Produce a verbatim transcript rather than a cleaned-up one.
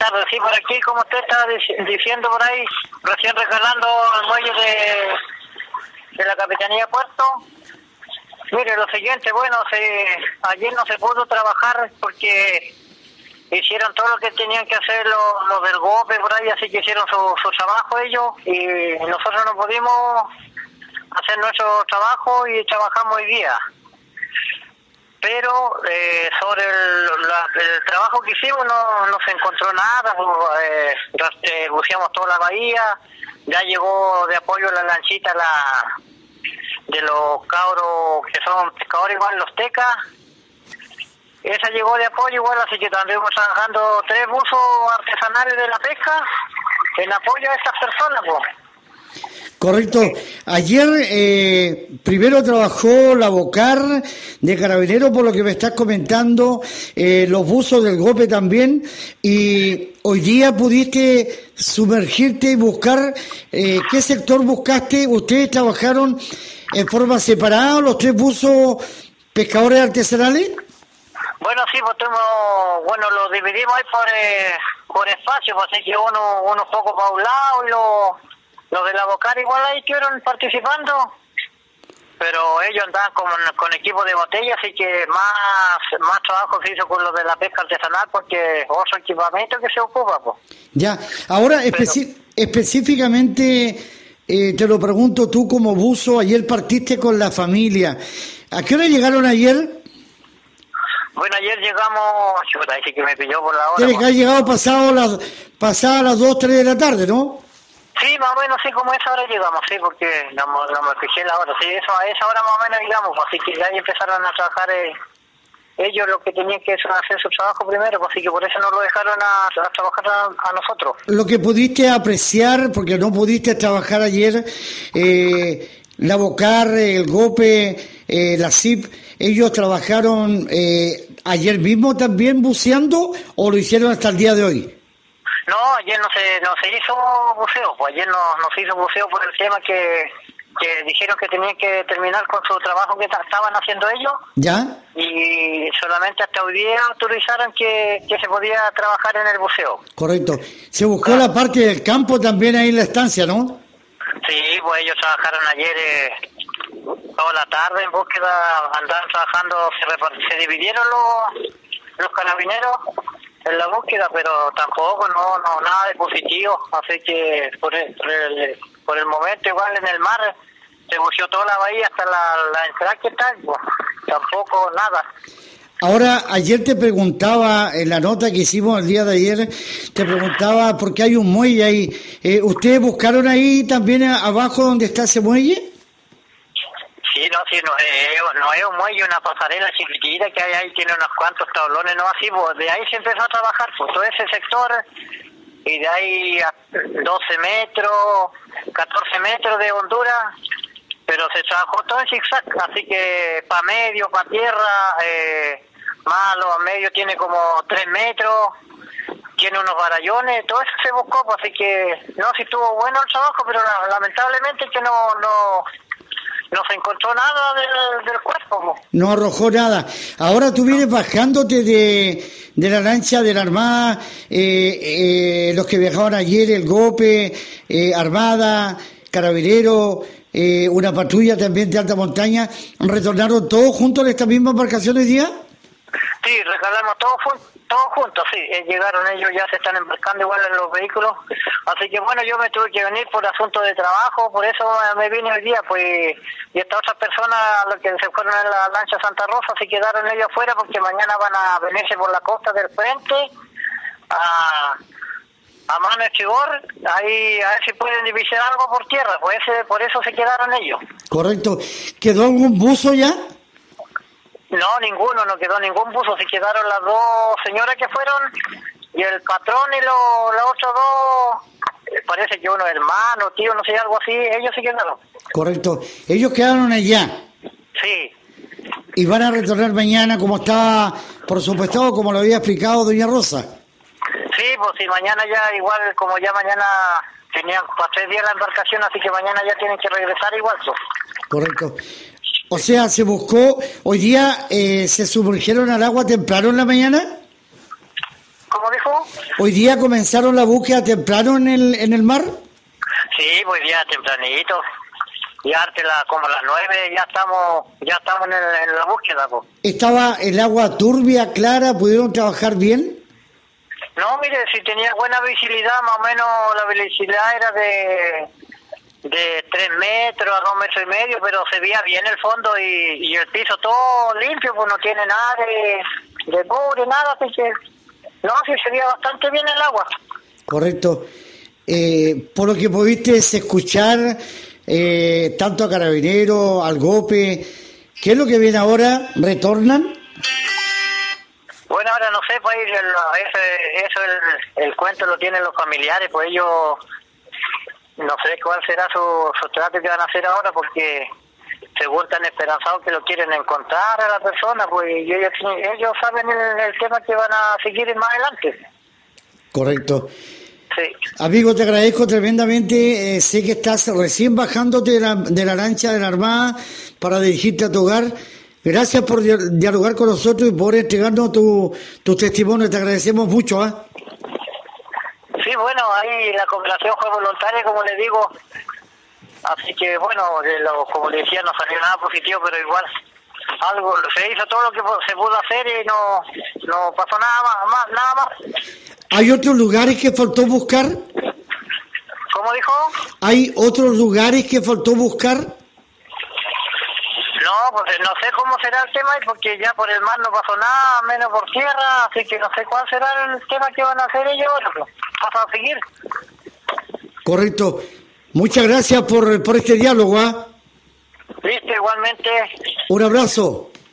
tardes. Sí, por aquí, como usted estaba dic- diciendo por ahí, recién rescatando el muelle de, de la Capitanía de Puerto. Mire, lo siguiente, bueno, se, ayer no se pudo trabajar porque hicieron todo lo que tenían que hacer los, los del GOPE por ahí, así que hicieron su, su trabajo ellos y nosotros no pudimos hacer nuestro trabajo y trabajamos hoy día. Pero eh, sobre el, la, el trabajo que hicimos no, no se encontró nada, eh, eh, buceamos toda la bahía, ya llegó de apoyo la lanchita la de los cabros que son pescadores igual, los tecas. Esa llegó de apoyo igual, así que estuvimos trabajando tres buzos artesanales de la pesca en apoyo a estas personas, pues. Correcto. Ayer eh, primero trabajó la Bocar de Carabineros, por lo que me estás comentando, eh, los buzos del GOPE también, y hoy día pudiste sumergirte y buscar, eh, ¿qué sector buscaste? ¿Ustedes trabajaron en forma separada, los tres buzos pescadores artesanales? Bueno, sí, pues tuvimos, bueno, lo dividimos ahí por, eh, por espacio, pues así que uno, uno poco para un lado y los... Los de la Bocar igual ahí estuvieron participando, pero ellos andaban con, con equipo de botella, así que más más trabajo se hizo con los de la pesca artesanal porque otro equipamiento que se ocupa, pues. Ya, ahora especi- pero... específicamente eh, te lo pregunto tú como buzo, ayer partiste con la familia, ¿a qué hora llegaron ayer? Bueno, ayer llegamos, chuta, ahí sí que me pilló por la hora. Tienes que haber llegado pasado las, pasadas las dos, tres de la tarde, ¿no? Sí, más o menos, sí, como a esa hora llegamos, sí, porque no, no me fijé la hora, sí, eso a esa hora más o menos llegamos, así que ya ahí empezaron a trabajar eh, ellos lo que tenían que hacer su trabajo primero, así que por eso no lo dejaron a, a trabajar a, a nosotros. Lo que pudiste apreciar, porque no pudiste trabajar ayer, eh, la Bocar, el GOPE, eh, la C I P, ellos trabajaron eh, ayer mismo también buceando o lo hicieron hasta el día de hoy. No, ayer no se no se hizo buceo, pues ayer no, no se hizo buceo por el tema que, que dijeron que tenían que terminar con su trabajo que ta- estaban haciendo ellos. ¿Ya? Y solamente hasta hoy día autorizaron que, que se podía trabajar en el buceo. Correcto. Se buscó ah. la parte del campo también ahí en la estancia, ¿no? Sí, pues ellos trabajaron ayer eh, toda la tarde en búsqueda, andaban trabajando, se, repart- se dividieron los, los carabineros en la búsqueda, pero tampoco, no, no, nada de positivo, así que por el, por el, por el momento igual en el mar se buceó toda la bahía hasta la, la entrada que está, pues, tampoco nada. Ahora, ayer te preguntaba, en la nota que hicimos el día de ayer, te preguntaba por qué hay un muelle ahí. Eh, ¿Ustedes buscaron ahí también a, abajo donde está ese muelle? Sí, no, sí, no, eh, no es un muelle, una pasarela chiquitita que hay ahí, tiene unos cuantos tablones, no así, pues de ahí se empezó a trabajar, pues todo ese sector, y de ahí a doce metros, catorce metros de Honduras, pero se trabajó todo en zigzag, así que para medio, para tierra, eh, malo, a medio tiene como tres metros, tiene unos barallones, todo eso se buscó, pues así que, no, sí estuvo bueno el trabajo, pero lamentablemente que no, no, no se encontró nada del, del cuerpo. ¿No? no arrojó nada. Ahora tú vienes bajándote de, de la lancha de la Armada, eh, eh, los que viajaban ayer, el GOPE, eh, Armada, Carabinero, eh, una patrulla también de alta montaña, ¿retornaron todos juntos en esta misma embarcación hoy día? Sí, recalamos todos, todos juntos, sí, eh, llegaron ellos, ya se están embarcando igual en los vehículos, así que bueno, yo me tuve que venir por asunto de trabajo, por eso me vine hoy día, pues, y estas otras personas, los que se fueron en la lancha Santa Rosa, se quedaron ellos afuera porque mañana van a venirse por la costa del frente, a, a mano estribor, ahí a ver si pueden divisar algo por tierra, pues ese, por eso se quedaron ellos. Correcto. ¿Quedó algún buzo ya? No, ninguno, no quedó ningún buzo, se quedaron las dos señoras que fueron y el patrón y los los otros dos, parece que uno hermano, tío, no sé, algo así, ellos se quedaron. Correcto, ellos quedaron allá. Sí. Y van a retornar mañana como está, por supuesto, como lo había explicado doña Rosa. Sí, pues sí, mañana ya igual, como ya mañana tenían para tres días la embarcación, así que mañana ya tienen que regresar igual. Pues. Correcto. O sea, se buscó, hoy día eh, se sumergieron al agua temprano en la mañana. ¿Cómo dijo? ¿Hoy día comenzaron la búsqueda temprano en el en el mar? Sí, pues ya tempranito. Ya arte la, como a las nueve ya estamos ya estamos en, el, en la búsqueda, pues. ¿Estaba el agua turbia, clara? ¿Pudieron trabajar bien? No, mire, si tenía buena visibilidad, más o menos la visibilidad era de de tres metros a dos metros y medio, pero se veía bien el fondo y, y el piso todo limpio, pues no tiene nada de, de mugre, nada, así que no, sí se veía bastante bien el agua. Correcto. Eh, por lo que pudiste escuchar, eh, tanto a Carabineros, al GOPE, ¿qué es lo que viene ahora? ¿Retornan? Bueno, ahora no sé, pues ese, eso el, el cuento lo tienen los familiares, pues ellos no sé cuál será su, su trato que van a hacer ahora, porque según están esperanzados que lo quieren encontrar a la persona, pues y ellos, ellos saben el, el tema que van a seguir más adelante. Correcto. Sí. Amigo, te agradezco tremendamente. Eh, sé que estás recién bajándote de la, de la lancha de la Armada para dirigirte a tu hogar. Gracias por dialogar con nosotros y por entregarnos tu, tu testimonio. Te agradecemos mucho. ¿eh? Sí, bueno, ahí la cooperación fue voluntaria, como le digo. Así que, bueno, lo, como le decía, no salió nada positivo, pero igual algo se hizo todo lo que se pudo hacer y no no pasó nada más, más nada más. ¿Hay otros lugares que faltó buscar? ¿Cómo dijo? ¿Hay otros lugares que faltó buscar? No, pues no sé cómo será el tema, porque ya por el mar no pasó nada, menos por tierra, así que no sé cuál será el tema que van a hacer ellos ahora, pues, paso a seguir. Correcto. Muchas gracias por, por este diálogo. ¿eh? Listo, igualmente. Un abrazo.